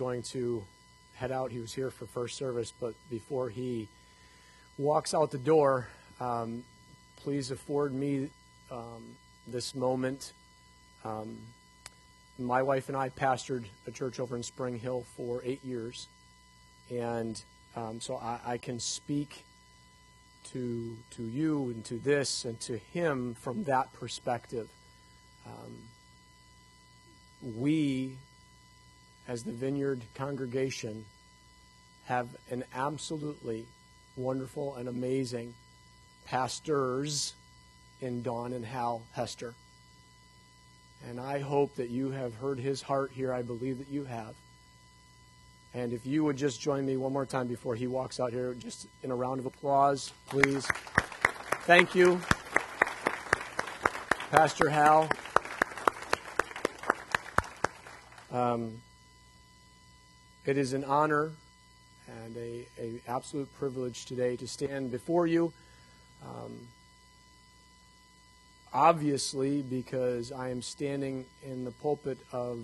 going to head out. He was here for first service, but before he walks out the door, please afford me this moment. My wife and I pastored a church over in Spring Hill for 8 years, and so I can speak to you and to this and to him from that perspective. We, as the Vineyard congregation, have an absolutely wonderful and amazing pastors in Don and Hal Hester. And I hope that you have heard his heart here. I believe that you have. And if you would just join me one more time before he walks out here, just in a round of applause, please. Thank you, Pastor Hal. It is an honor and a absolute privilege today to stand before you. Obviously, because I am standing in the pulpit of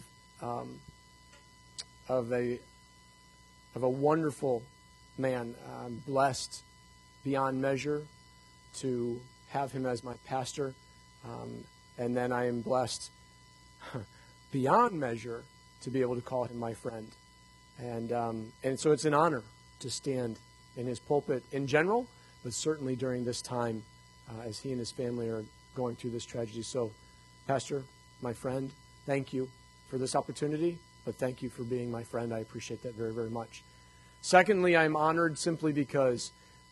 a wonderful man. I'm blessed beyond measure to have him as my pastor, and then I am blessed beyond measure to be able to call him my friend. And so it's an honor to stand in his pulpit in general, but certainly during this time as he and his family are going through this tragedy. So, Pastor, my friend, thank you for this opportunity, but thank you for being my friend. I appreciate that very, very much. Secondly, I'm honored simply because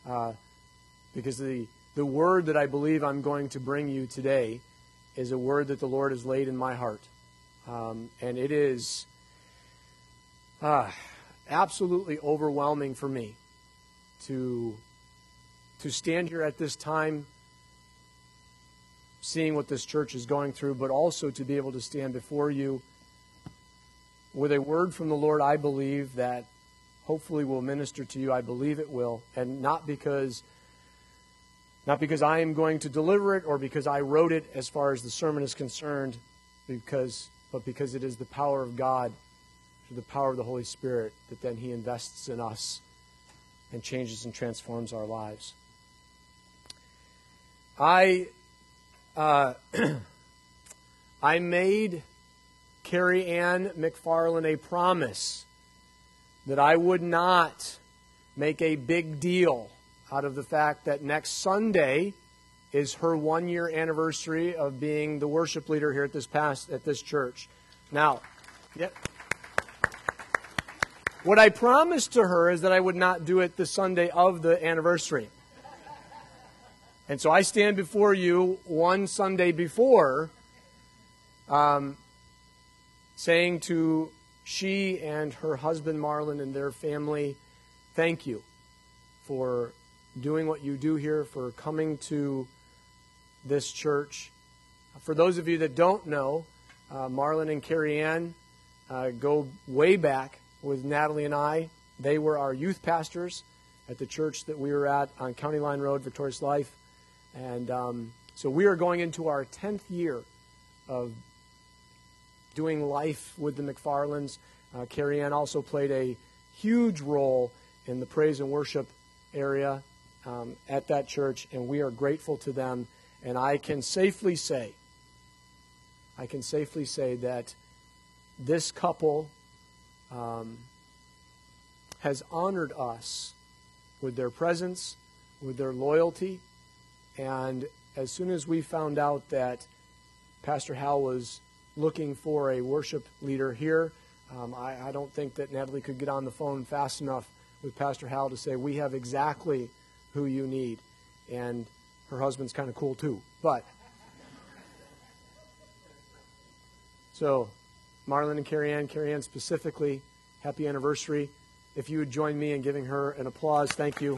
the word that I believe I'm going to bring you today is a word that the Lord has laid in my heart. And it is absolutely overwhelming for me to stand here at this time, seeing what this church is going through, but also to be able to stand before you with a word from the Lord. I believe that hopefully will minister to you. I believe it will, and not because I am going to deliver it or because I wrote it as far as the sermon is concerned, but because it is the power of God, through the power of the Holy Spirit, that then He invests in us and changes and transforms our lives. I made Carrie Ann McFarland a promise that I would not make a big deal out of the fact that next Sunday is her 1-year anniversary of being the worship leader here at this church. Now, what I promised to her is that I would not do it the Sunday of the anniversary. And so I stand before you one Sunday before, saying to she and her husband Marlon and their family, thank you for doing what you do here, for coming to this church. For those of you that don't know, Marlon and Carrie Ann go way back with Natalie and I. They were our youth pastors at the church that we were at on County Line Road, Victorious Life. And so we are going into our 10th year of doing life with the McFarlands. Carrie Ann also played a huge role in the praise and worship area at that church, and we are grateful to them. And I can safely say that this couple has honored us with their presence, with their loyalty. And as soon as we found out that Pastor Hal was looking for a worship leader here, I don't think that Natalie could get on the phone fast enough with Pastor Hal to say, we have exactly who you need. And her husband's kind of cool too. But so Marlon and Carrie Ann specifically, happy anniversary. If you would join me in giving her an applause, thank you.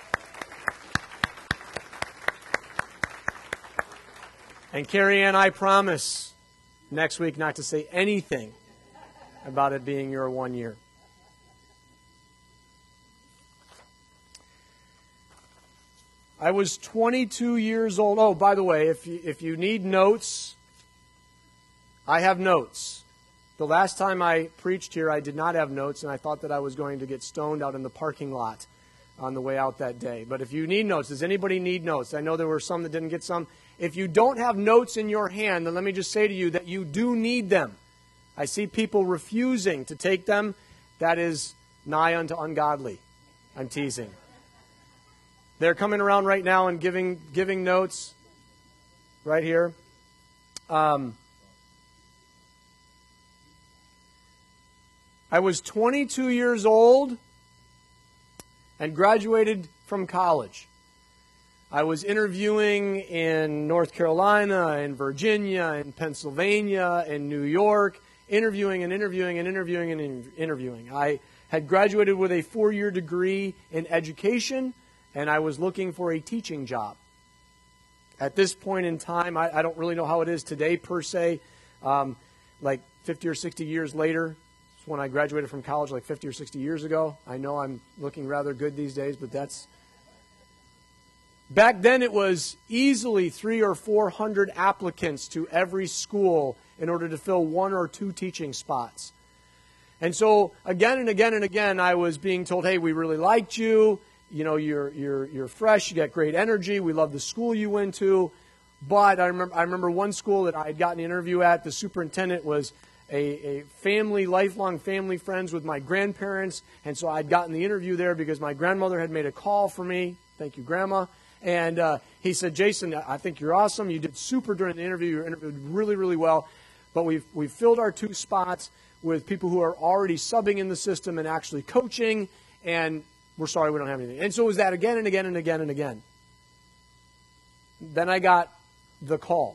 And Carrie Ann, I promise next week not to say anything about it being your 1 year. I was 22 years old. Oh, by the way, if you need notes, I have notes. The last time I preached here, I did not have notes, and I thought that I was going to get stoned out in the parking lot on the way out that day. But if you need notes, does anybody need notes? I know there were some that didn't get some. If you don't have notes in your hand, then let me just say to you that you do need them. I see people refusing to take them. That is nigh unto ungodly. I'm teasing. They're coming around right now and giving notes right here. I was 22 years old and graduated from college. I was interviewing in North Carolina, in Virginia, in Pennsylvania, in New York, interviewing. I had graduated with a 4-year degree in education, and I was looking for a teaching job. At this point in time, I don't really know how it is today per se, like 50 or 60 years later. It's when I graduated from college like 50 or 60 years ago. I know I'm looking rather good these days, but that's... Back then it was easily 300 or 400 applicants to every school in order to fill 1 or 2 teaching spots. And so again and again and again I was being told, hey, we really liked you. You know, you're fresh, you got great energy, we love the school you went to. But I remember one school that I had gotten an interview at, the superintendent was a family, lifelong family friends with my grandparents. And so I'd gotten the interview there because my grandmother had made a call for me. Thank you, Grandma. And he said, Jason, I think you're awesome. You did super during the interview. You interviewed really, really well. But we've filled our 2 spots with people who are already subbing in the system and actually coaching. And we're sorry we don't have anything. And so it was that again and again and again and again. Then I got the call.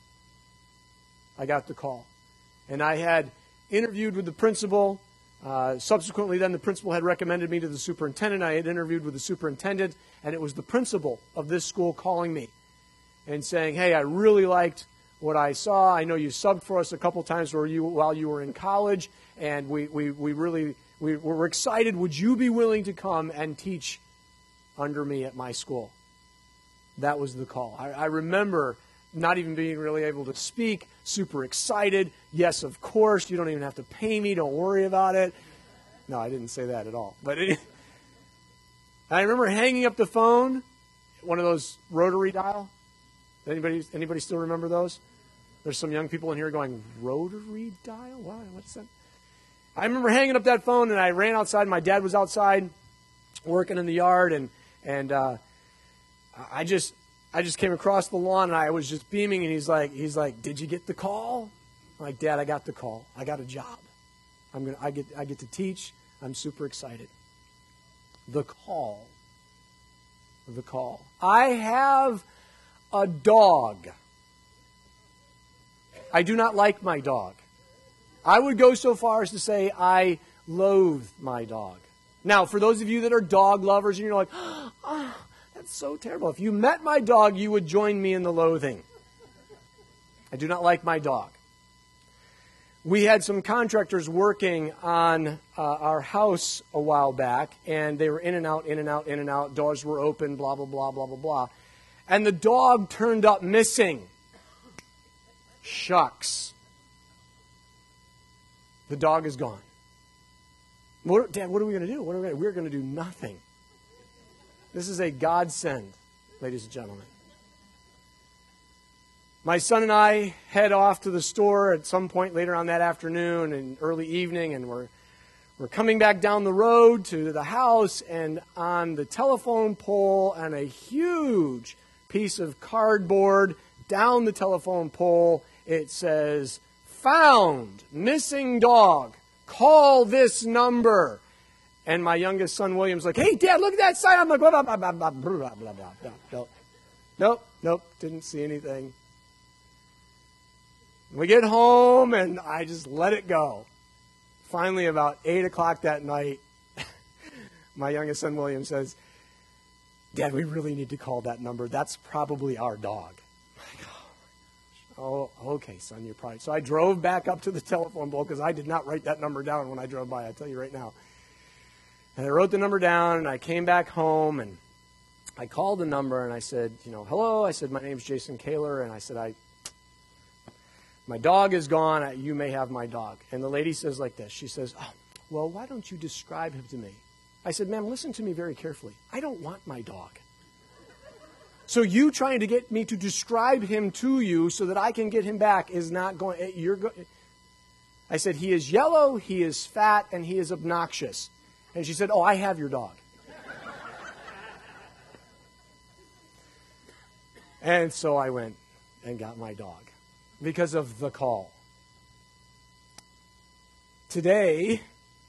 And I had interviewed with the principal. Subsequently, then the principal had recommended me to the superintendent. I had interviewed with the superintendent, and it was the principal of this school calling me and saying, hey, I really liked what I saw. I know you subbed for us a couple times while you were in college, and we're excited. Would you be willing to come and teach under me at my school? That was the call. I remember not even being really able to speak, super excited. Yes, of course, you don't even have to pay me. Don't worry about it. No, I didn't say that at all. But I remember hanging up the phone, one of those rotary dial. Anybody still remember those? There's some young people in here going, rotary dial? Wow, what's that? I remember hanging up that phone, and I ran outside. My dad was outside working in the yard, and I just came across the lawn, and I was just beaming, and he's like, did you get the call? I'm like, Dad, I got the call. I got a job. I get to teach. I'm super excited. The call. I have a dog. I do not like my dog. I would go so far as to say I loathe my dog. Now, for those of you that are dog lovers, and you're like, oh, that's so terrible. If you met my dog, you would join me in the loathing. I do not like my dog. We had some contractors working on our house a while back, and they were in and out. Doors were open, blah, blah, blah, blah, blah, blah. And the dog turned up missing. Shucks. The dog is gone. Dad, what are we going to do? We're going to do nothing. This is a godsend, ladies and gentlemen. My son and I head off to the store at some point later on that afternoon and early evening, and we're coming back down the road to the house, and on the telephone pole on a huge piece of cardboard down the telephone pole, it says, found, missing dog, call this number. And my youngest son, William's like, hey, Dad, look at that sign. I'm like, blah, blah, blah, blah, blah, blah, blah, blah. Nope, didn't see anything. We get home, and I just let it go. Finally, about 8 o'clock that night, my youngest son, William, says, Dad, we really need to call that number. That's probably our dog. I'm like, oh, okay, son, you're probably... So I drove back up to the telephone pole because I did not write that number down when I drove by, I tell you right now. And I wrote the number down, and I came back home, and I called the number, and I said, hello. I said, my name's Jason Kaler, and I said, My dog is gone. You may have my dog. And the lady says like this. She says, oh, well, why don't you describe him to me? I said, ma'am, listen to me very carefully. I don't want my dog. So you trying to get me to describe him to you so that I can get him back is not going. I said, he is yellow, he is fat, and he is obnoxious. And she said, oh, I have your dog. And so I went and got my dog because of the call. Today,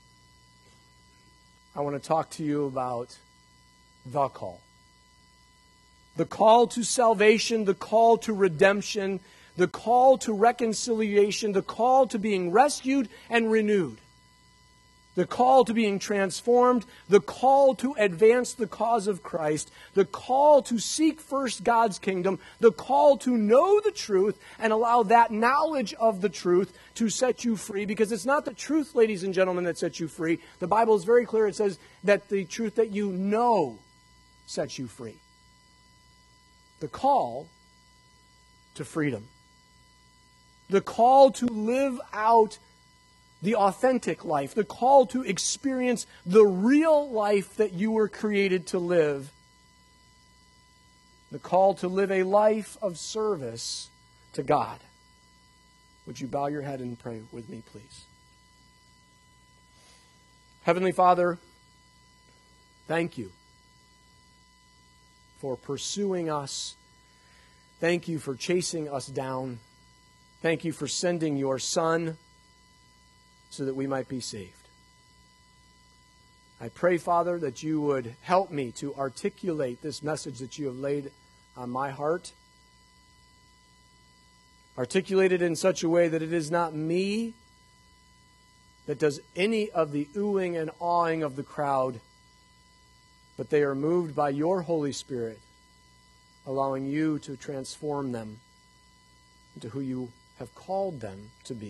I want to talk to you about the call. The call to salvation, the call to redemption, the call to reconciliation, the call to being rescued and renewed, the call to being transformed, the call to advance the cause of Christ, the call to seek first God's kingdom, the call to know the truth and allow that knowledge of the truth to set you free, because it's not the truth, ladies and gentlemen, that sets you free. The Bible is very clear. It says that the truth that you know sets you free. The call to freedom. The call to live out the authentic life. The call to experience the real life that you were created to live. The call to live a life of service to God. Would you bow your head and pray with me, please? Heavenly Father, thank you for pursuing us. Thank you for chasing us down. Thank you for sending your Son so that we might be saved. I pray, Father, that you would help me to articulate this message that you have laid on my heart. Articulate it in such a way that it is not me that does any of the oohing and awing of the crowd, but they are moved by your Holy Spirit, allowing you to transform them into who you have called them to be.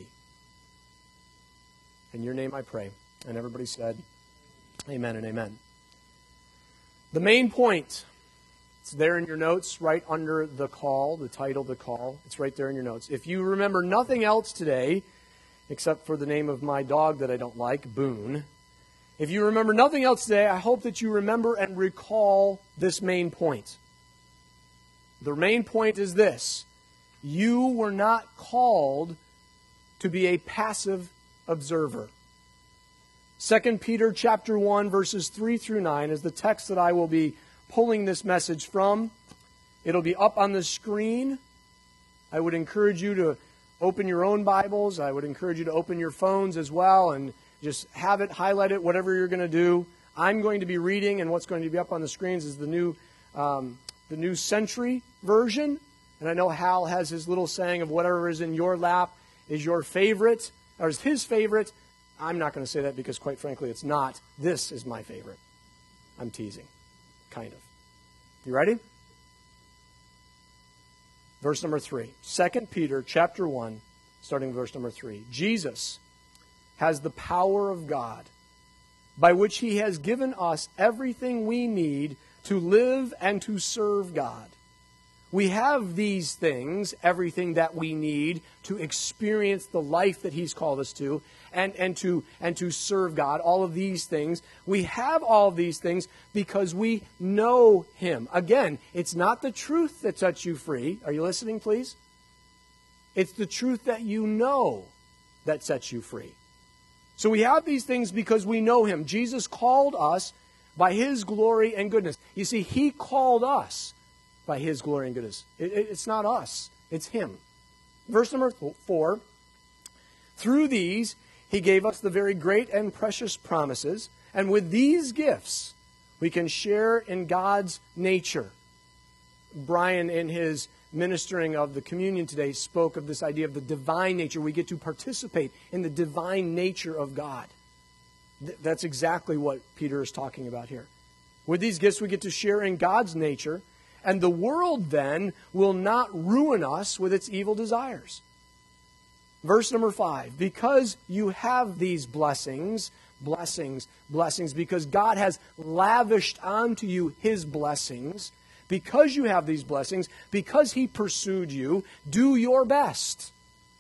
In your name I pray. And everybody said, amen and amen. The main point, it's there in your notes right under the call, the title, the call. It's right there in your notes. If you remember nothing else today, except for the name of my dog that I don't like, Boone, if you remember nothing else today, I hope that you remember and recall this main point. The main point is this: you were not called to be a passive observer. 2 Peter chapter 1, verses 3 through 9 is the text that I will be pulling this message from. It'll be up on the screen. I would encourage you to open your own Bibles. I would encourage you to open your phones as well and just have it, highlight it, whatever you're going to do. I'm going to be reading, and what's going to be up on the screens is the New Century Version. And I know Hal has his little saying of whatever is in your lap is your favorite, or is his favorite. I'm not going to say that because, quite frankly, it's not. This is my favorite. I'm teasing. Kind of. You ready? Verse number 3. 2 Peter chapter 1, starting verse number 3. Jesus has the power of God, by which He has given us everything we need to live and to serve God. We have these things, everything that we need to experience the life that He's called us to, and to serve God, all of these things. We have all of these things because we know Him. Again, it's not the truth that sets you free. Are you listening, please? It's the truth that you know that sets you free. So we have these things because we know Him. Jesus called us by His glory and goodness. You see, He called us by His glory and goodness. It's not us. It's Him. Verse number 4. Through these, He gave us the very great and precious promises. And with these gifts, we can share in God's nature. Brian, in his ministering of the communion today, spoke of this idea of the divine nature. We get to participate in the divine nature of God. That's exactly what Peter is talking about here. With these gifts, we get to share in God's nature. And the world then will not ruin us with its evil desires. Verse number 5, because you have these blessings, because God has lavished onto you His blessings, because you have these blessings, because He pursued you, do your best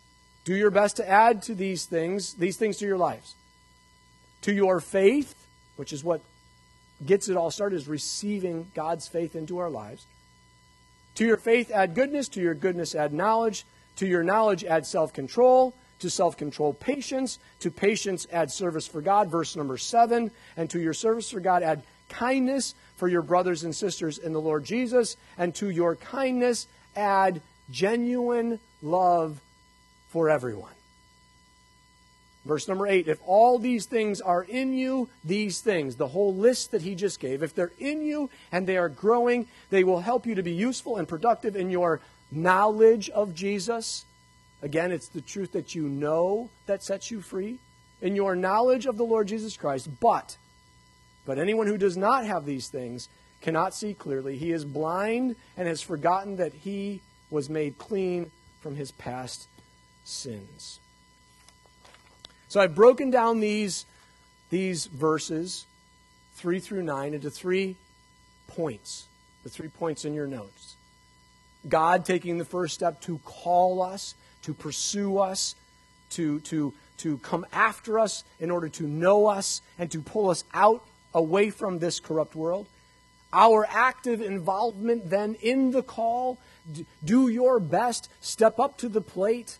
Do your best to add to these things to your lives. To your faith, which is what gets it all started, is receiving God's faith into our lives. To your faith, add goodness. To your goodness, add knowledge. To your knowledge, add self-control. To self-control, patience. To patience, add service for God, verse number 7. And to your service for God, add kindness for your brothers and sisters in the Lord Jesus. And to your kindness, add genuine love for everyone. Verse number 8, if all these things are in you, these things, the whole list that he just gave, if they're in you and they are growing, they will help you to be useful and productive in your knowledge of Jesus. Again, it's the truth that you know that sets you free. In your knowledge of the Lord Jesus Christ. But anyone who does not have these things cannot see clearly. He is blind and has forgotten that he was made clean from his past sins. So I've broken down these verses 3 through 9 into 3 points. The 3 points in your notes. God taking the first step to call us, to pursue us, to come after us in order to know us and to pull us out away from this corrupt world. Our active involvement then in the call. Do your best. Step up to the plate.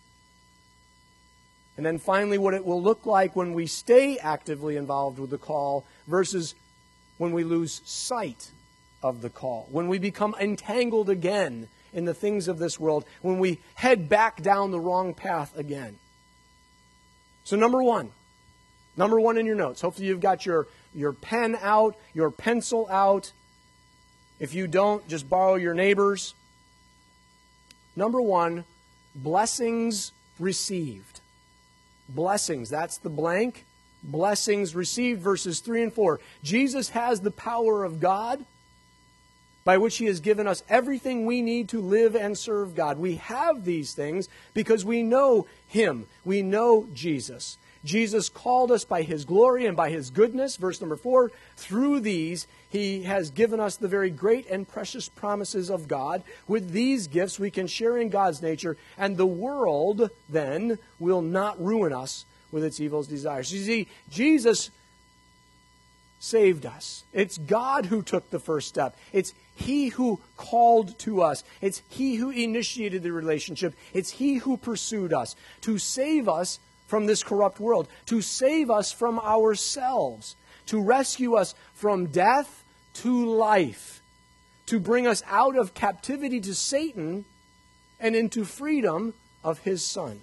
And then finally, what it will look like when we stay actively involved with the call versus when we lose sight of the call. When we become entangled again in the things of this world. When we head back down the wrong path again. So number one in your notes. Hopefully you've got your pen out, your pencil out. If you don't, just borrow your neighbor's. Number 1, blessings received. Blessings, that's the blank. Blessings received, verses 3 and 4. Jesus has the power of God by which he has given us everything we need to live and serve God. We have these things because we know him. We know Jesus. Jesus called us by his glory and by his goodness. Verse number 4, through these he has given us the very great and precious promises of God. With these gifts we can share in God's nature, and the world then will not ruin us with its evil desires. You see, Jesus saved us. It's God who took the first step. It's he who called to us. It's he who initiated the relationship. It's he who pursued us to save us from this corrupt world, to save us from ourselves, to rescue us from death to life, to bring us out of captivity to Satan and into freedom of his Son.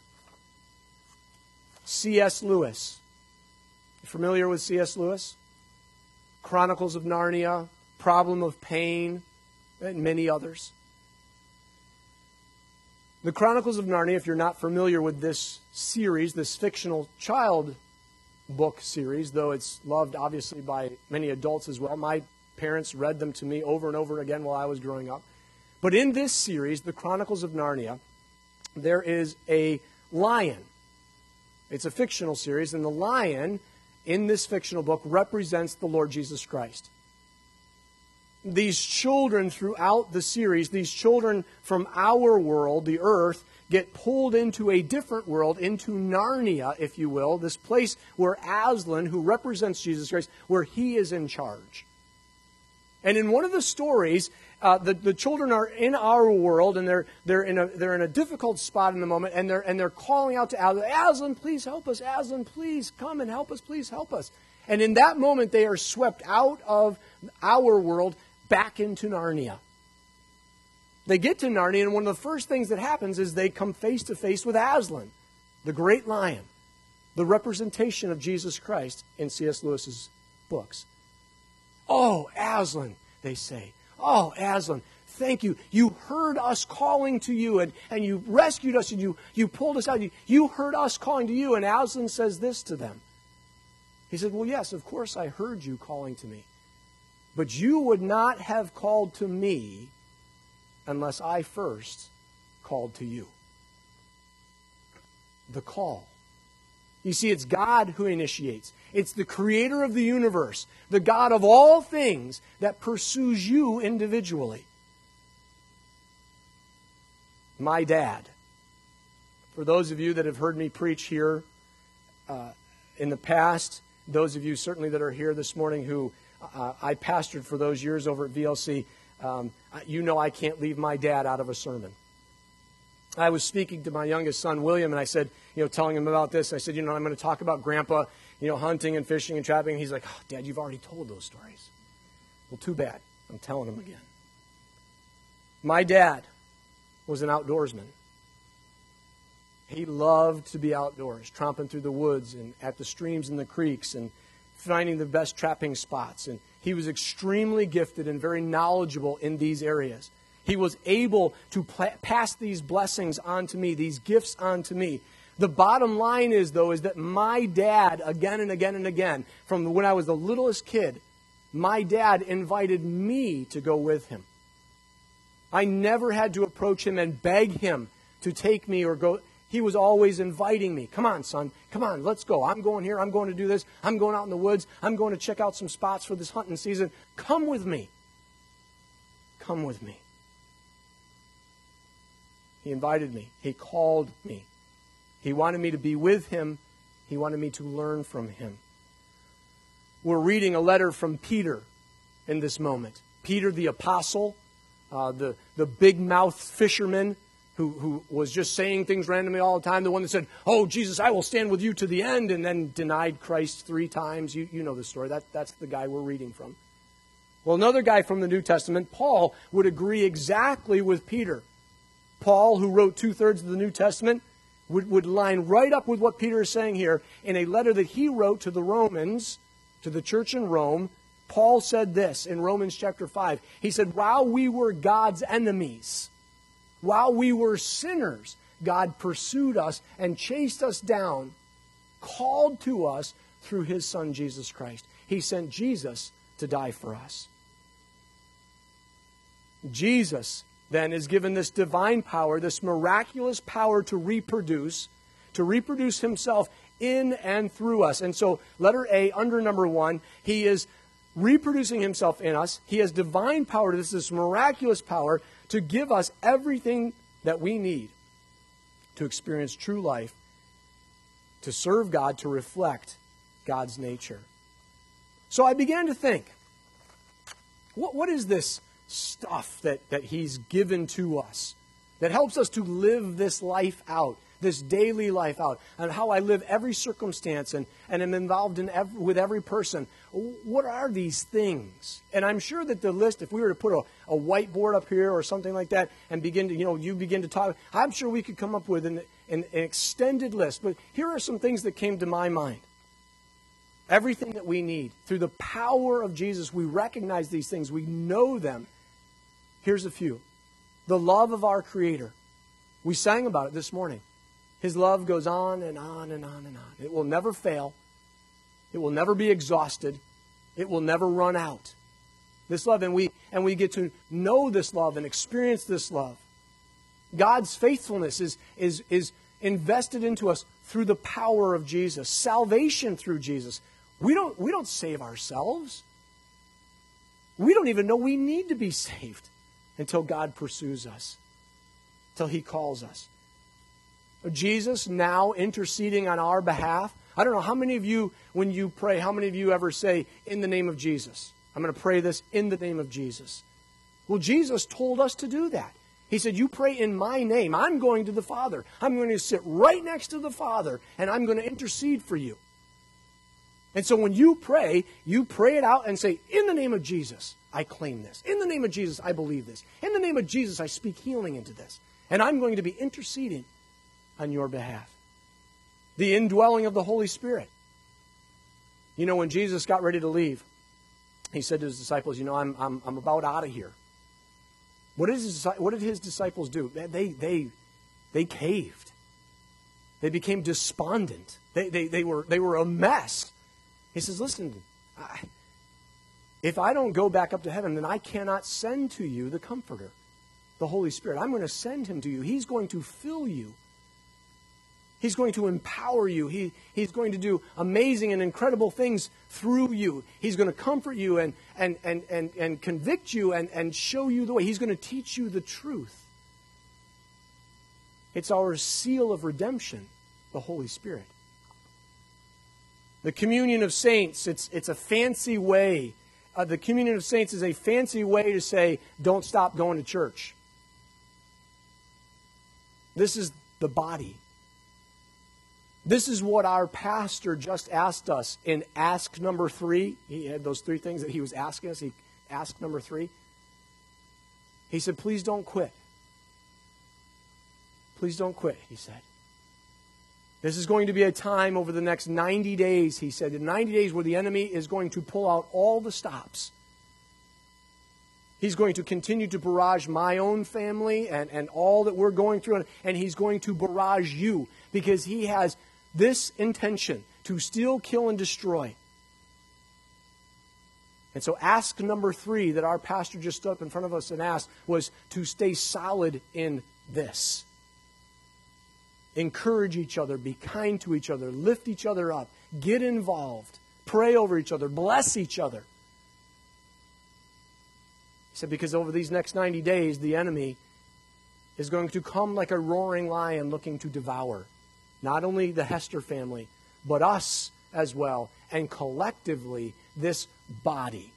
C.S. Lewis. You familiar with C.S. Lewis? Chronicles of Narnia, Problem of Pain, and many others. The Chronicles of Narnia, if you're not familiar with this series, this fictional child book series, though it's loved obviously by many adults as well. My parents read them to me over and over again while I was growing up. But in this series, the Chronicles of Narnia, there is a lion. It's a fictional series, and the lion in this fictional book represents the Lord Jesus Christ. These children throughout the series, these children from our world, the earth, get pulled into a different world, into Narnia, if you will, this place where Aslan, who represents Jesus Christ, where he is in charge. And in one of the stories, the children are in our world, and they're in a difficult spot in the moment, and they're calling out to Aslan, Aslan, please help us, Aslan, please come and help us, please help us. And in that moment, they are swept out of our world back into Narnia. They get to Narnia, and one of the first things that happens is they come face to face with Aslan, the great lion, the representation of Jesus Christ in C.S. Lewis's books. Oh, Aslan, they say. Oh, Aslan, thank you. You heard us calling to you, and you rescued us, and you pulled us out. You heard us calling to you. And Aslan says this to them. He said, well, yes, of course I heard you calling to me. But you would not have called to me unless I first called to you. The call. You see, it's God who initiates. It's the creator of the universe, the God of all things, that pursues you individually. My dad, For those of you that have heard me preach here in the past, those of you certainly that are here this morning who I pastored for those years over at VLC, you know I can't leave my dad out of a sermon. I was speaking to my youngest son, William, and I said, telling him about this, I said, I'm going to talk about Grandpa, hunting and fishing and trapping. And he's like, oh, Dad, you've already told those stories. Well, too bad. I'm telling him again. My dad was an outdoorsman. He loved to be outdoors, tromping through the woods and at the streams and the creeks and finding the best trapping spots. And he was extremely gifted and very knowledgeable in these areas. He was able to pass these blessings on to me, these gifts on to me. The bottom line is, though, is that my dad, again and again and again, from when I was the littlest kid, my dad invited me to go with him. I never had to approach him and beg him to take me or go. He was always inviting me. Come on, son. Come on, let's go. I'm going here. I'm going to do this. I'm going out in the woods. I'm going to check out some spots for this hunting season. Come with me. Come with me. He invited me. He called me. He wanted me to be with him. He wanted me to learn from him. We're reading a letter from Peter in this moment. Peter the apostle, the big-mouthed fisherman who was just saying things randomly all the time. The one that said, oh, Jesus, I will stand with you to the end, and then denied Christ 3 times. You know the story. That's the guy we're reading from. Well, another guy from the New Testament, Paul, would agree exactly with Peter. Paul, who wrote 2/3 of the New Testament, would line right up with what Peter is saying here. In a letter that he wrote to the Romans, to the church in Rome, Paul said this in Romans chapter 5. He said, while we were God's enemies, while we were sinners, God pursued us and chased us down, called to us through his Son, Jesus Christ. He sent Jesus to die for us. Jesus then is given this divine power, this miraculous power to reproduce himself in and through us. And so, letter A, under number 1, he is reproducing himself in us. He has divine power, this miraculous power, to give us everything that we need to experience true life, to serve God, to reflect God's nature. So I began to think, what is this stuff that he's given to us that helps us to live this life out, this daily life out, and how I live every circumstance and am involved with every person? What are these things? And I'm sure that the list, if we were to put a whiteboard up here or something like that and begin to, you begin to talk, I'm sure we could come up with an extended list. But here are some things that came to my mind. Everything that we need. Through the power of Jesus, we recognize these things. We know them. Here's a few. The love of our Creator. We sang about it this morning. His love goes on and on and on and on. It will never fail. It will never be exhausted. It will never run out. This love, and we get to know this love and experience this love. God's faithfulness is invested into us through the power of Jesus. Salvation through Jesus. We don't save ourselves. We don't even know we need to be saved until God pursues us, till he calls us. Jesus now interceding on our behalf. I don't know how many of you, when you pray, how many of you ever say, in the name of Jesus? I'm going to pray this in the name of Jesus. Well, Jesus told us to do that. He said, you pray in my name. I'm going to the Father. I'm going to sit right next to the Father, and I'm going to intercede for you. And so when you pray it out and say, in the name of Jesus, I claim this. In the name of Jesus, I believe this. In the name of Jesus, I speak healing into this. And I'm going to be interceding on your behalf. The indwelling of the Holy Spirit. When Jesus got ready to leave, he said to his disciples, I'm about out of here. What did his disciples do? They caved. They became despondent. They were a mess. He says, listen, if I don't go back up to heaven, then I cannot send to you the Comforter, the Holy Spirit. I'm going to send him to you. He's going to fill you. He's going to empower you. He's going to do amazing and incredible things through you. He's going to comfort you and convict you and show you the way. He's going to teach you the truth. It's our seal of redemption, the Holy Spirit. The communion of saints, it's a fancy way. The communion of saints is a fancy way to say, don't stop going to church. This is the body. This is what our pastor just asked us in ask number 3. He had those 3 things that he was asking us. He asked number 3. He said, please don't quit. Please don't quit, he said. This is going to be a time over the next 90 days, he said. In 90 days where the enemy is going to pull out all the stops. He's going to continue to barrage my own family and all that we're going through. And he's going to barrage you because he has this intention to steal, kill, and destroy. And so ask number 3 that our pastor just stood up in front of us and asked was to stay solid in this. Encourage each other, be kind to each other, lift each other up, get involved, pray over each other, bless each other. He said, because over these next 90 days, the enemy is going to come like a roaring lion looking to devour not only the Hester family, but us as well, and collectively, this body.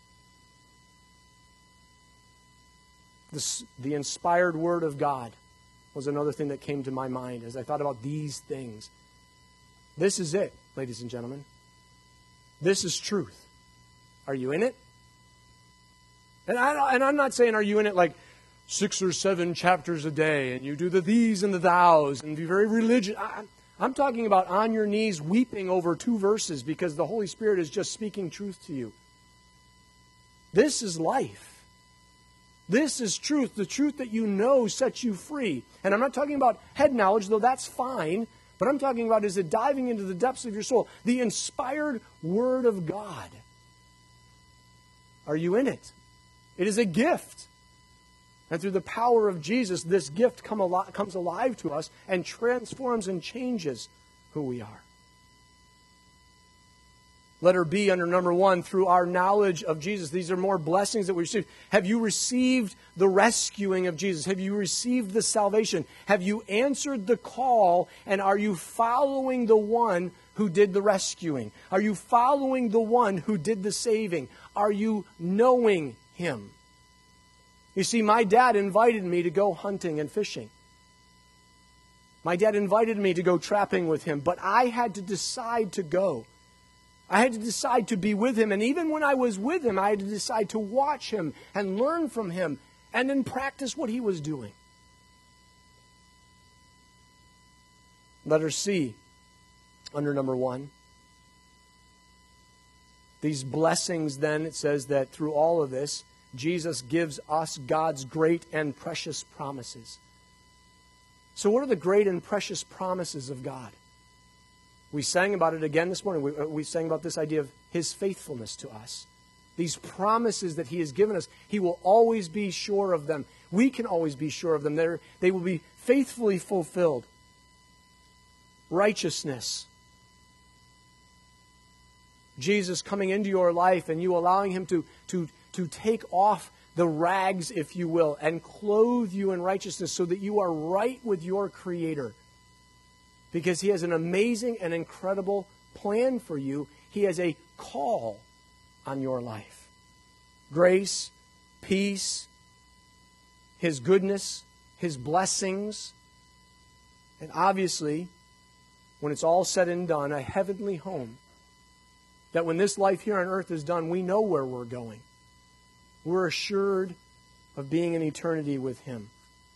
The inspired Word of God was another thing that came to my mind as I thought about these things. This is it, ladies and gentlemen. This is truth. Are you in it? And I'm not saying are you in it like 6 or 7 chapters a day and you do the these and the thous and be very religious. I'm talking about on your knees weeping over 2 verses because the Holy Spirit is just speaking truth to you. This is life. This is truth. The truth that you know sets you free. And I'm not talking about head knowledge, though that's fine. But I'm talking about is it diving into the depths of your soul. The inspired Word of God. Are you in it? It is a gift. And through the power of Jesus, this gift comes alive to us and transforms and changes who we are. Letter B under number 1, through our knowledge of Jesus. These are more blessings that we receive. Have you received the rescuing of Jesus? Have you received the salvation? Have you answered the call? And are you following the one who did the rescuing? Are you following the one who did the saving? Are you knowing Him? You see, my dad invited me to go hunting and fishing. My dad invited me to go trapping with him, but I had to decide to go. I had to decide to be with him. And even when I was with him, I had to decide to watch him and learn from him and then practice what he was doing. Letter C, under number 1. These blessings, then, it says that through all of this, Jesus gives us God's great and precious promises. So what are the great and precious promises of God? We sang about it again this morning. We sang about this idea of His faithfulness to us. These promises that He has given us, He will always be sure of them. We can always be sure of them. They will be faithfully fulfilled. Righteousness. Jesus coming into your life and you allowing Him to take off the rags, if you will, and clothe you in righteousness so that you are right with your Creator. Because He has an amazing and incredible plan for you. He has a call on your life. Grace, peace, His goodness, His blessings, and obviously, when it's all said and done, a heavenly home. That when this life here on earth is done, we know where we're going. We're assured of being in eternity with Him.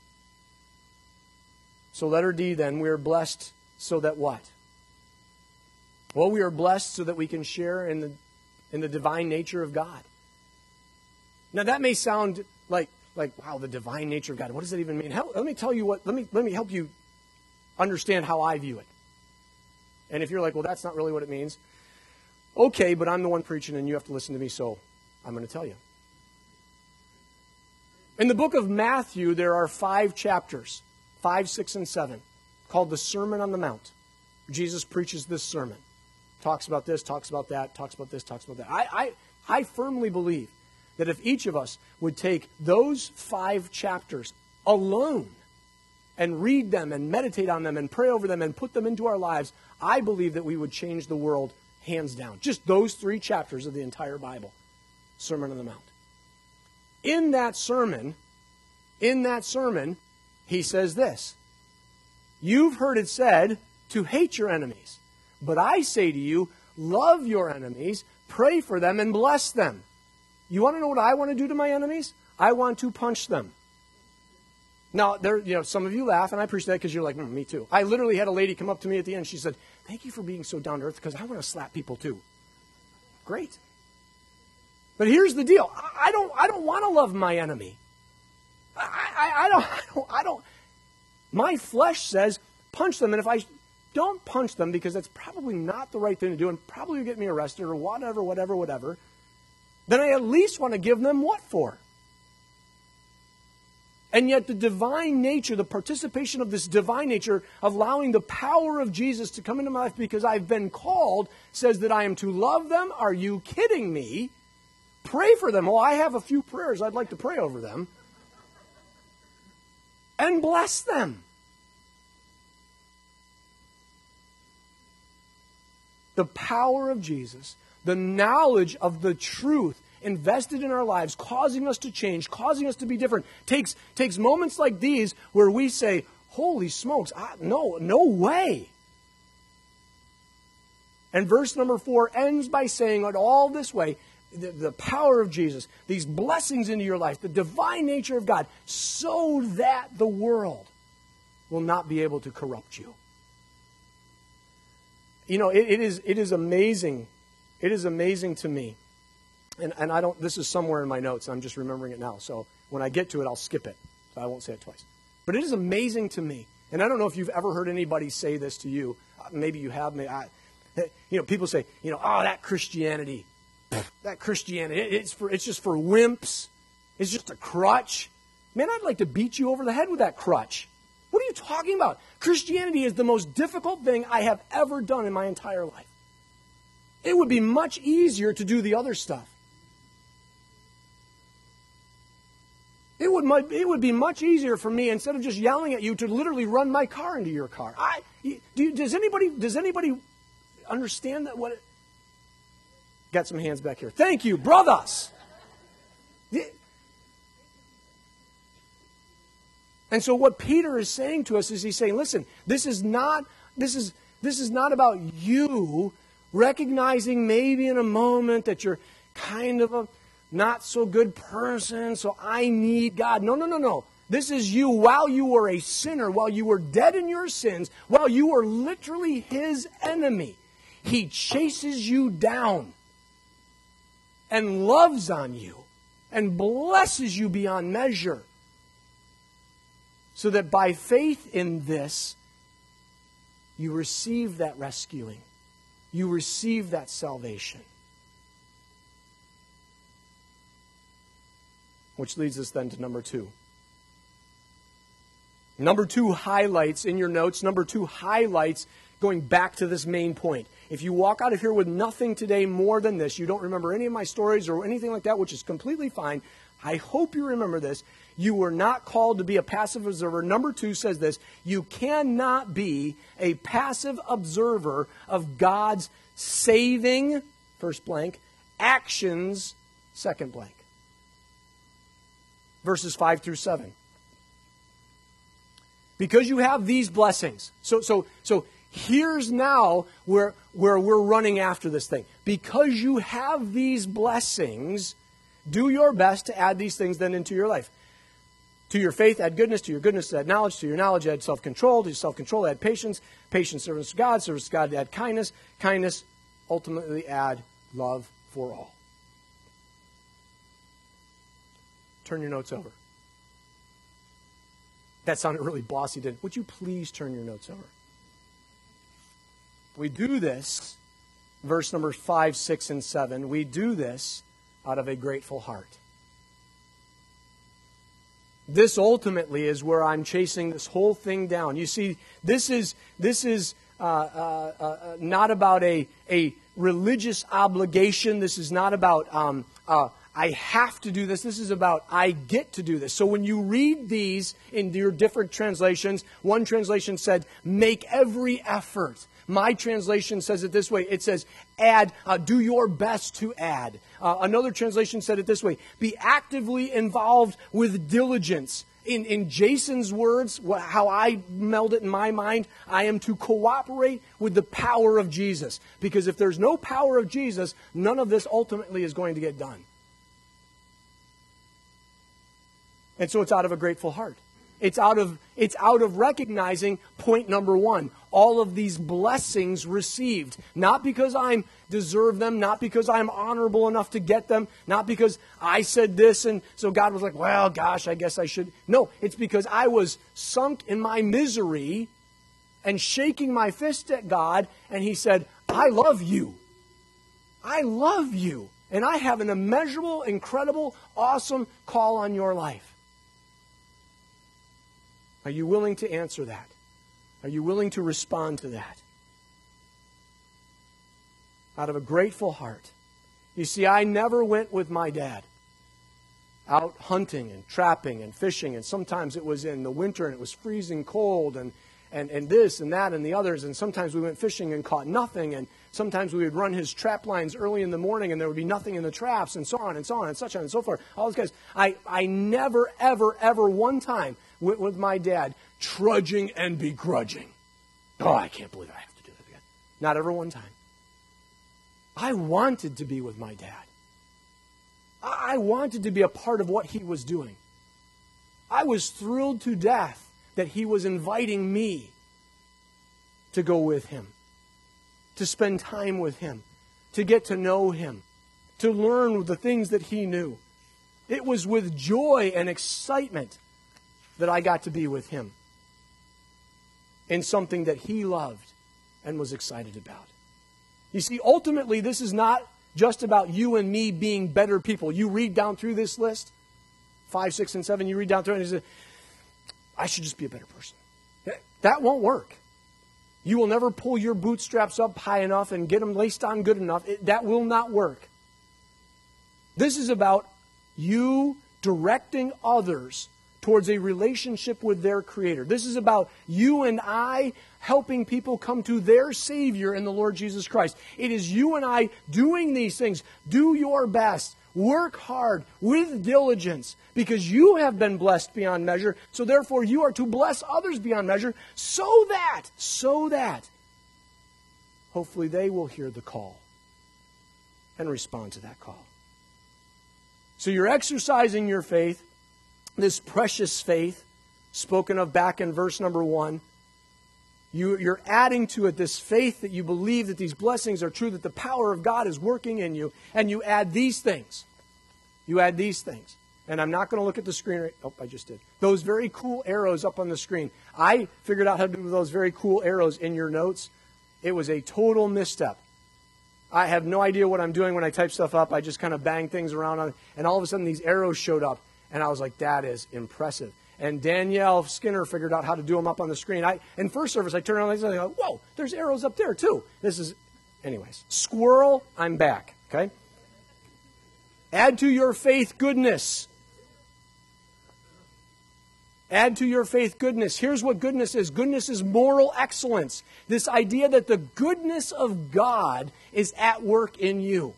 So letter D then, we are blessed so that what? Well, we are blessed so that we can share in the divine nature of God. Now that may sound like wow, the divine nature of God. What does that even mean? Let me tell you what. Let me help you understand how I view it. And if you're like, well, that's not really what it means. Okay, but I'm the one preaching and you have to listen to me, so I'm going to tell you. In the book of Matthew, there are 5 chapters, 5, 6, and 7, called the Sermon on the Mount. Jesus preaches this sermon. Talks about this, talks about that, talks about this, talks about that. I firmly believe that if each of us would take those 5 chapters alone and read them and meditate on them and pray over them and put them into our lives, I believe that we would change the world hands down. Just those 3 chapters of the entire Bible. Sermon on the Mount. In that sermon, he says this: you've heard it said to hate your enemies, but I say to you, love your enemies, pray for them, and bless them. You want to know what I want to do to my enemies? I want to punch them. Now, some of you laugh, and I appreciate that because you're like, me too. I literally had a lady come up to me at the end. She said, thank you for being so down to earth because I want to slap people too. Great. But here's the deal. I don't want to love my enemy. I don't. My flesh says punch them, and if I don't punch them because that's probably not the right thing to do and probably will get me arrested or whatever, then I at least want to give them what for? And yet the divine nature, the participation of this divine nature, of allowing the power of Jesus to come into my life because I've been called, says that I am to love them. Are you kidding me? Pray for them. Oh, I have a few prayers I'd like to pray over them. And bless them. The power of Jesus, the knowledge of the truth invested in our lives, causing us to change, causing us to be different, takes moments like these where we say, holy smokes, no way. And verse number 4 ends by saying it all this way: the power of Jesus, these blessings into your life, the divine nature of God, so that the world will not be able to corrupt you. You know, it is amazing. It is amazing to me. And I don't, this is somewhere in my notes. I'm just remembering it now. So when I get to it, I'll skip it. So I won't say it twice. But it is amazing to me. And I don't know if you've ever heard anybody say this to you. Maybe you have. People say, that Christianity, it's just for wimps. It's just a crutch. Man, I'd like to beat you over the head with that crutch. What are you talking about? Christianity is the most difficult thing I have ever done in my entire life. It would be much easier to do the other stuff. It would be much easier for me, instead of just yelling at you, to literally run my car into your car. Does anybody understand that? Got some hands back here. Thank you, brothers. And so what Peter is saying to us is, he's saying, listen, this is not about you recognizing maybe in a moment that you're kind of a not so good person, so I need God. No. This is you while you were a sinner, while you were dead in your sins, while you were literally His enemy. He chases you down and loves on you and blesses you beyond measure, so that by faith in this, you receive that rescuing. You receive that salvation. Which leads us then to number 2. Number 2 highlights in your notes. Number 2 highlights going back to this main point. If you walk out of here with nothing today more than this, you don't remember any of my stories or anything like that, which is completely fine. I hope you remember this. You were not called to be a passive observer. Number 2 says this: you cannot be a passive observer of God's saving, first blank, actions, second blank. Verses 5 through 7. Because you have these blessings. So here's now where we're running after this thing. Because you have these blessings, do your best to add these things then into your life. To your faith, add goodness. To your goodness, add knowledge. To your knowledge, add self-control. To your self-control, add patience. Patience, service to God. Service to God, add kindness. Kindness, ultimately add love for all. Turn your notes over. That sounded really bossy, didn't it? Would you please turn your notes over? We do this, verse numbers 5, 6, and 7. We do this out of a grateful heart. This ultimately is where I'm chasing this whole thing down. You see, this is not about a religious obligation. This is not about I have to do this. This is about I get to do this. So when you read these in your different translations, one translation said, make every effort. My translation says it this way. It says, do your best to add. Another translation said it this way, be actively involved with diligence. In Jason's words, how I meld it in my mind, I am to cooperate with the power of Jesus. Because if there's no power of Jesus, none of this ultimately is going to get done. And so it's out of a grateful heart. It's out of recognizing point number one, all of these blessings received. Not because I deserve them, not because I'm honorable enough to get them, not because I said this and so God was like, well, gosh, I guess I should. No, it's because I was sunk in my misery and shaking my fist at God, and He said, I love you. I love you. And I have an immeasurable, incredible, awesome call on your life. Are you willing to answer that? Are you willing to respond to that? Out of a grateful heart. You see, I never went with my dad out hunting and trapping and fishing, and sometimes it was in the winter and it was freezing cold and this and that and the others, and sometimes we went fishing and caught nothing, and sometimes we would run his trap lines early in the morning and there would be nothing in the traps, and so on and so on and such on and so forth. All those guys. I never, ever, ever one time went with my dad trudging and begrudging. Oh, I can't believe I have to do that again. Not ever one time. I wanted to be with my dad. I wanted to be a part of what he was doing. I was thrilled to death that he was inviting me to go with him, to spend time with him, to get to know him, to learn the things that he knew. It was with joy and excitement that I got to be with him in something that he loved and was excited about. You see, ultimately, this is not just about you and me being better people. You read down through this list, 5, 6, and 7, you read down through it and you say, I should just be a better person. That won't work. You will never pull your bootstraps up high enough and get them laced on good enough. That will not work. This is about you directing others towards a relationship with their Creator. This is about you and I helping people come to their Savior in the Lord Jesus Christ. It is you and I doing these things. Do your best. Work hard with diligence because you have been blessed beyond measure. So therefore you are to bless others beyond measure so that hopefully they will hear the call and respond to that call. So you're exercising your faith, this precious faith spoken of back in verse number 1. You're adding to it this faith that you believe that these blessings are true, that the power of God is working in you, and you add these things. You add these things. And I'm not going to look at the screen right... Oh, I just did. Those very cool arrows up on the screen. I figured out how to do those very cool arrows in your notes. It was a total misstep. I have no idea what I'm doing when I type stuff up. I just kind of bang things around on it, and all of a sudden these arrows showed up, and I was like, that is impressive. And Danielle Skinner figured out how to do them up on the screen. In first service, I turned around and I go, whoa, there's arrows up there too. Anyways, squirrel, I'm back, okay? Add to your faith goodness. Add to your faith goodness. Here's what goodness is. Goodness is moral excellence. This idea that the goodness of God is at work in you.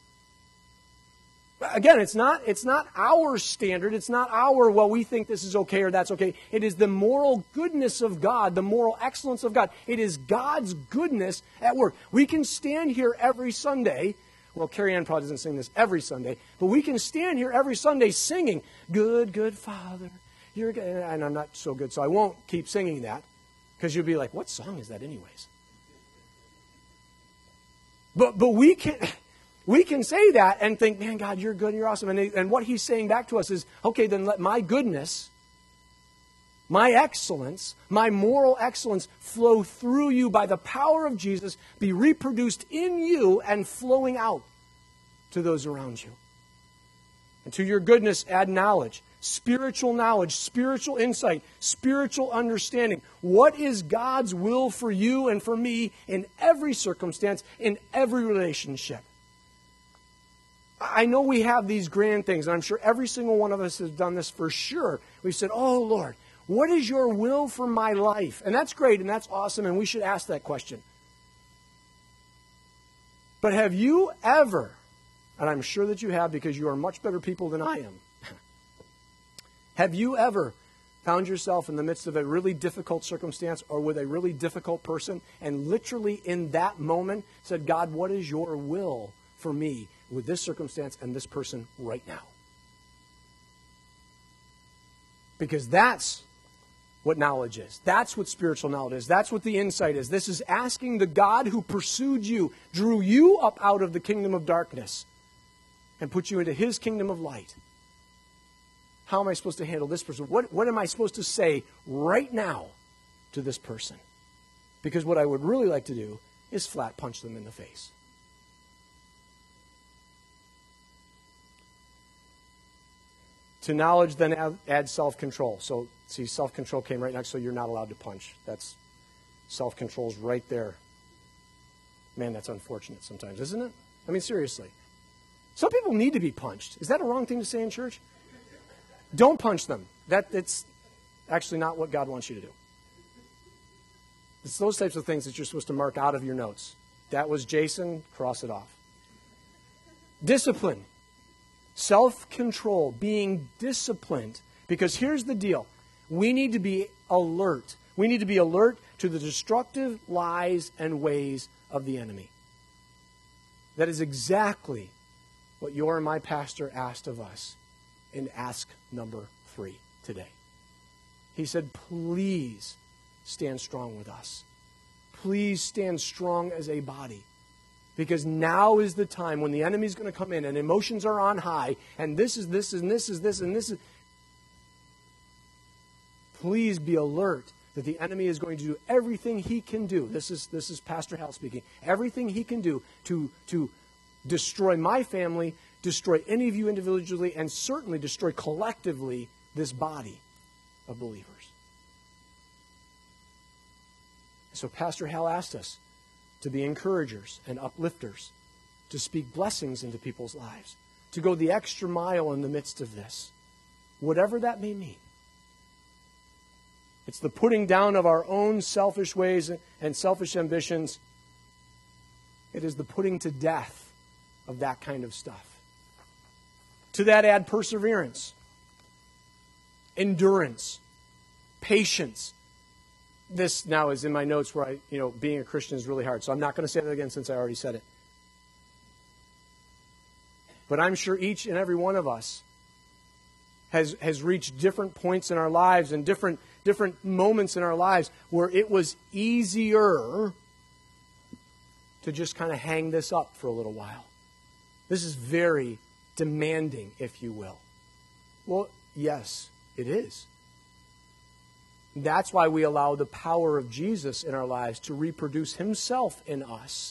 Again, it's not our standard. It's not our, well, we think this is okay or that's okay. It is the moral goodness of God, the moral excellence of God. It is God's goodness at work. We can stand here every Sunday. Well, Carrie Ann probably doesn't sing this every Sunday, but we can stand here every Sunday singing, good, good Father. You're good. And I'm not so good, so I won't keep singing that because you'll be like, what song is that anyways? But we can... We can say that and think, man, God, you're good and you're awesome. And what he's saying back to us is, okay, then let my goodness, my excellence, my moral excellence flow through you by the power of Jesus, be reproduced in you and flowing out to those around you. And to your goodness, add knowledge. spiritual knowledge, spiritual insight, spiritual understanding. What is God's will for you and for me in every circumstance, in every relationship? I know we have these grand things, and I'm sure every single one of us has done this for sure. We've said, oh, Lord, what is your will for my life? And that's great, and that's awesome, and we should ask that question. But have you ever, and I'm sure that you have because you are much better people than I am, have you ever found yourself in the midst of a really difficult circumstance or with a really difficult person and literally in that moment said, God, what is your will for me with this circumstance and this person right now? Because that's what knowledge is. That's what spiritual knowledge is. That's what the insight is. This is asking the God who pursued you, drew you up out of the kingdom of darkness, and put you into his kingdom of light. How am I supposed to handle this person? What am I supposed to say right now to this person? Because what I would really like to do is flat punch them in the face. To knowledge, then add self-control. So, see, self-control came right next, so you're not allowed to punch. That's self-control's right there. Man, that's unfortunate sometimes, isn't it? I mean, seriously. Some people need to be punched. Is that a wrong thing to say in church? Don't punch them. It's actually not what God wants you to do. It's those types of things that you're supposed to mark out of your notes. That was Jason, cross it off. Discipline. Self-control, being disciplined. Because here's the deal. We need to be alert. We need to be alert to the destructive lies and ways of the enemy. That is exactly what your and my pastor asked of us in Ask number 3 today. He said, please stand strong with us. Please stand strong as a body. Because now is the time when the enemy's going to come in and emotions are on high and this is this and this is this and this is. Please be alert that the enemy is going to do everything he can do. This is Pastor Hal speaking. Everything he can do to destroy my family, destroy any of you individually, and certainly destroy collectively this body of believers. So Pastor Hal asked us to be encouragers and uplifters, to speak blessings into people's lives, to go the extra mile in the midst of this, whatever that may mean. It's the putting down of our own selfish ways and selfish ambitions. It is the putting to death of that kind of stuff. To that add perseverance, endurance, patience. This now is in my notes where being a Christian is really hard. So I'm not going to say that again since I already said it. But I'm sure each and every one of us has reached different points in our lives and different moments in our lives where it was easier to just kind of hang this up for a little while. This is very demanding, if you will. Well, yes, it is. That's why we allow the power of Jesus in our lives to reproduce himself in us.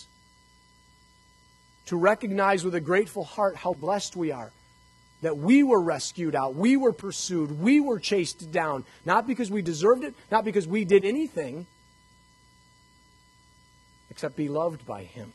To recognize with a grateful heart how blessed we are. That we were rescued out, we were pursued, we were chased down. Not because we deserved it, not because we did anything, except be loved by him.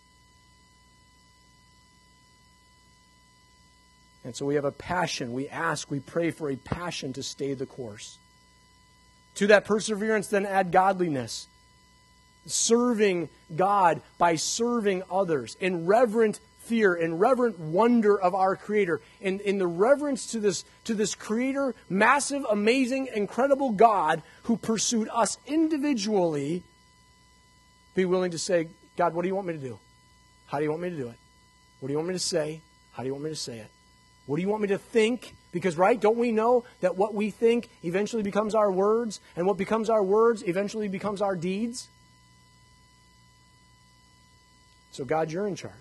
And so we have a passion. We ask, we pray for a passion to stay the course. To that perseverance, then add godliness. Serving God by serving others in reverent fear, in reverent wonder of our Creator, in the reverence to this Creator, massive, amazing, incredible God who pursued us individually. Be willing to say, God, what do you want me to do? How do you want me to do it? What do you want me to say? How do you want me to say it? What do you want me to think? Because, right, don't we know that what we think eventually becomes our words, and what becomes our words eventually becomes our deeds? So, God, you're in charge.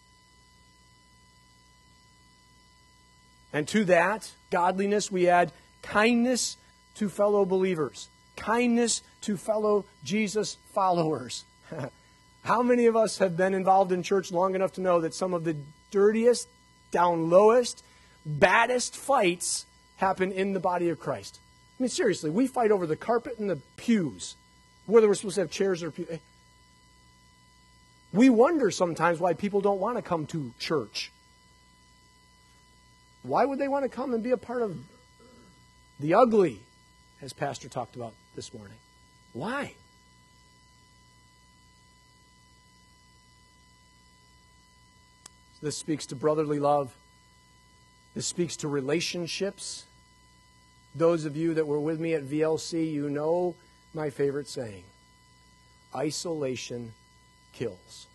And to that, godliness, we add kindness to fellow believers. Kindness to fellow Jesus followers. How many of us have been involved in church long enough to know that some of the dirtiest, down lowest, baddest fights happen in the body of Christ. I mean, seriously, we fight over the carpet and the pews, whether we're supposed to have chairs or pews. We wonder sometimes why people don't want to come to church. Why would they want to come and be a part of the ugly, as Pastor talked about this morning? Why? This speaks to brotherly love. This speaks to relationships. Those of you that were with me at VLC, you know my favorite saying. Isolation kills.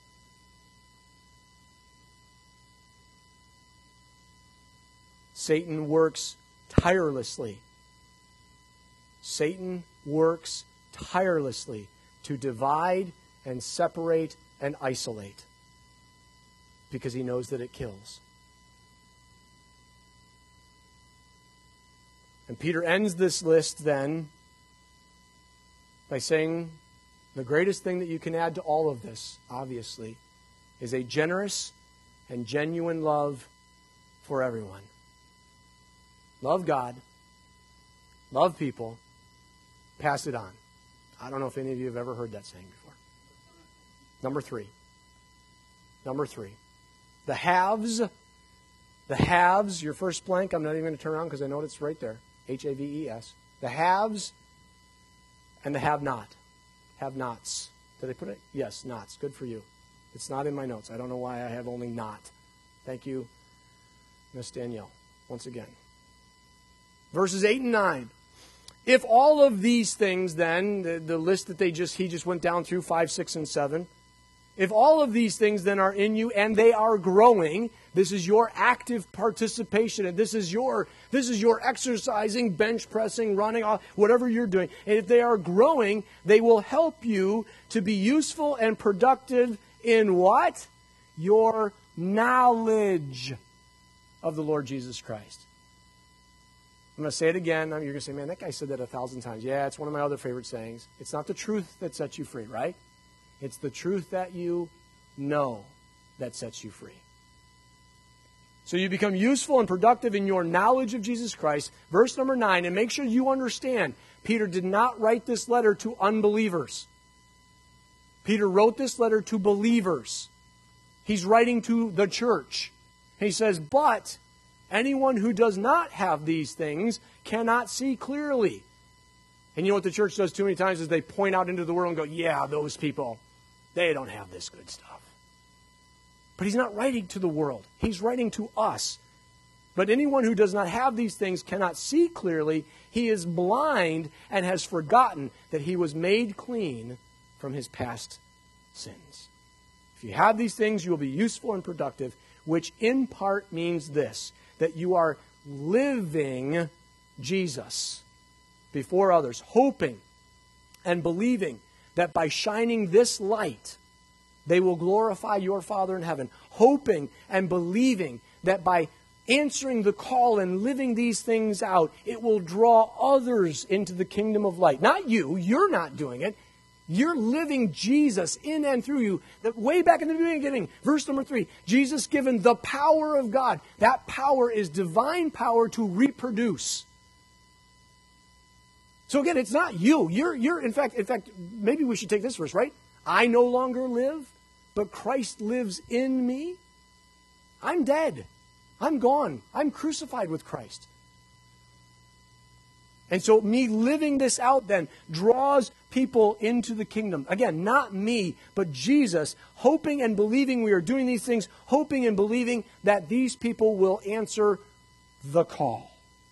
Satan works tirelessly. Satan works tirelessly to divide and separate and isolate because he knows that it kills. And Peter ends this list then by saying the greatest thing that you can add to all of this, obviously, is a generous and genuine love for everyone. Love God, love people, pass it on. I don't know if any of you have ever heard that saying before. Number three. The haves, your first blank, I'm not even going to turn around because I know it's right there. Haves. The haves and the have-not. Have-nots. Did I put it? Yes, nots. Good for you. It's not in my notes. I don't know why I have only not. Thank you, Miss Danielle, once again. Verses 8 and 9. If all of these things then, the list that he just went down through, 5, 6, and 7, if all of these things then are in you and they are growing, this is your active participation, and this is your exercising, bench pressing, running, whatever you're doing. And if they are growing, they will help you to be useful and productive in what? Your knowledge of the Lord Jesus Christ. I'm going to say it again. You're going to say, man, that guy said that 1,000 times. Yeah, it's one of my other favorite sayings. It's not the truth that sets you free, right? It's the truth that you know that sets you free. So you become useful and productive in your knowledge of Jesus Christ. Verse number 9, and make sure you understand, Peter did not write this letter to unbelievers. Peter wrote this letter to believers. He's writing to the church. He says, but anyone who does not have these things cannot see clearly. And you know what the church does too many times is they point out into the world and go, yeah, those people, they don't have this good stuff. But he's not writing to the world. He's writing to us. But anyone who does not have these things cannot see clearly. He is blind and has forgotten that he was made clean from his past sins. If you have these things, you will be useful and productive, which in part means this, that you are living Jesus before others, hoping and believing that by shining this light, they will glorify your Father in heaven, hoping and believing that by answering the call and living these things out, it will draw others into the kingdom of light. Not you. You're not doing it. You're living Jesus in and through you. Way back in the beginning, verse number 3, Jesus given the power of God. That power is divine power to reproduce. So again, it's not you. You're in fact, maybe we should take this verse, right? I no longer live, but Christ lives in me. I'm dead. I'm gone. I'm crucified with Christ. And so me living this out then draws people into the kingdom. Again, not me, but Jesus, hoping and believing we are doing these things, hoping and believing that these people will answer the call.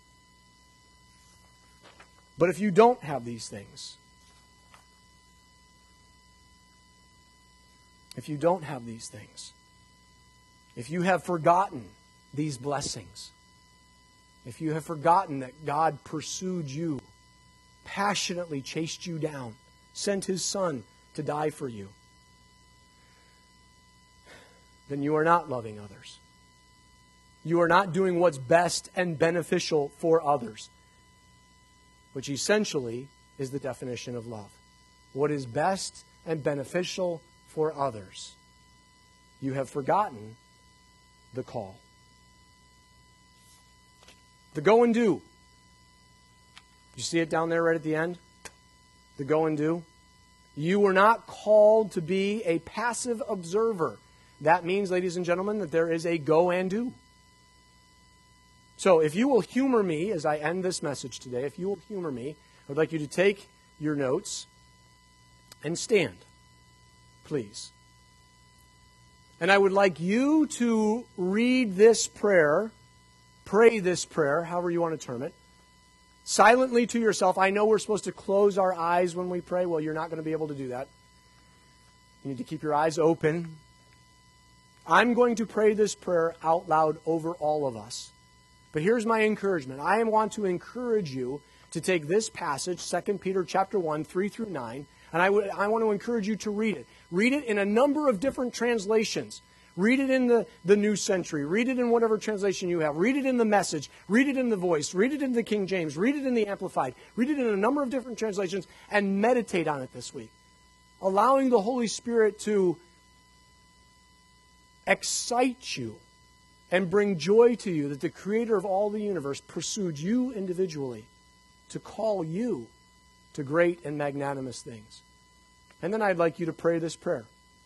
But if you don't have these things, if you have forgotten these blessings, if you have forgotten that God pursued you, passionately chased you down, sent His Son to die for you, then you are not loving others. You are not doing what's best and beneficial for others, which essentially is the definition of love. What is best and beneficial for others. You have forgotten the call. The go and do. You see it down there right at the end? The go and do. You were not called to be a passive observer. That means, ladies and gentlemen, that there is a go and do. So if you will humor me as I end this message today, if you will humor me, I would like you to take your notes and stand, please. And I would like you to read this prayer, pray this prayer, however you want to term it, silently to yourself. I know we're supposed to close our eyes when we pray. Well, you're not going to be able to do that. You need to keep your eyes open. I'm going to pray this prayer out loud over all of us. But here's my encouragement. I want to encourage you to take this passage, 2 Peter chapter 1, 3 through 9, and I want to encourage you to read it. Read it in a number of different translations. Read it in the New Century. Read it in whatever translation you have. Read it in the Message. Read it in the Voice. Read it in the King James. Read it in the Amplified. Read it in a number of different translations and meditate on it this week. Allowing the Holy Spirit to excite you and bring joy to you that the Creator of all the universe pursued you individually to call you to great and magnanimous things. And then I'd like you to pray this prayer.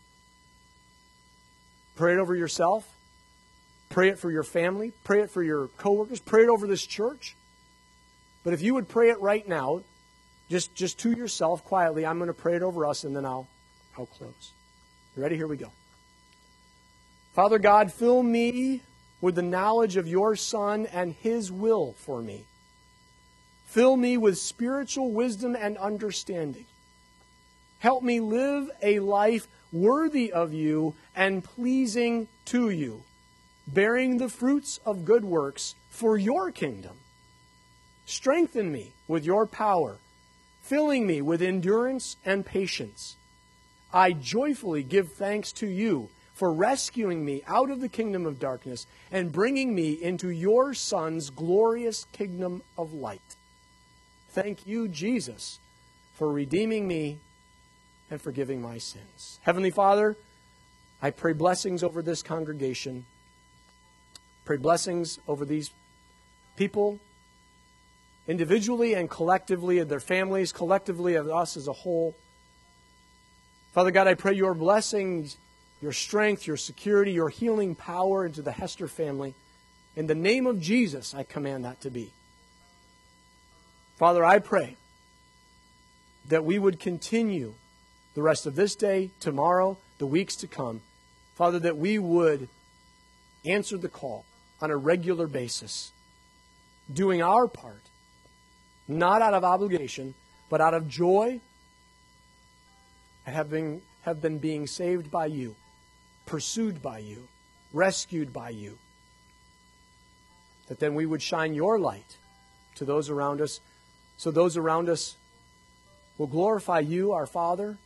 Pray it over yourself. Pray it for your family. Pray it for your coworkers. Pray it over this church. But if you would pray it right now, just to yourself quietly, I'm going to pray it over us and then I'll close. You ready? Here we go. Father God, fill me with the knowledge of your Son and His will for me. Fill me with spiritual wisdom and understanding. Help me live a life worthy of you and pleasing to you, bearing the fruits of good works for your kingdom. Strengthen me with your power, filling me with endurance and patience. I joyfully give thanks to you for rescuing me out of the kingdom of darkness and bringing me into your Son's glorious kingdom of light. Thank you, Jesus, for redeeming me and forgiving my sins. Heavenly Father, I pray blessings over this congregation. Pray blessings over these people, individually and collectively, and their families, collectively, of us as a whole. Father God, I pray your blessings, your strength, your security, your healing power into the Hester family. In the name of Jesus, I command that to be. Father, I pray that we would continue the rest of this day, tomorrow, the weeks to come. Father, that we would answer the call on a regular basis, doing our part, not out of obligation, but out of joy, and have been being saved by you, pursued by you, rescued by you. That then we would shine your light to those around us, so those around us will glorify you, our Father. And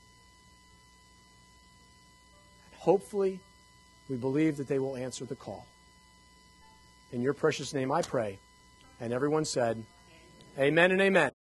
hopefully, we believe that they will answer the call. In your precious name I pray. And everyone said, Amen and amen.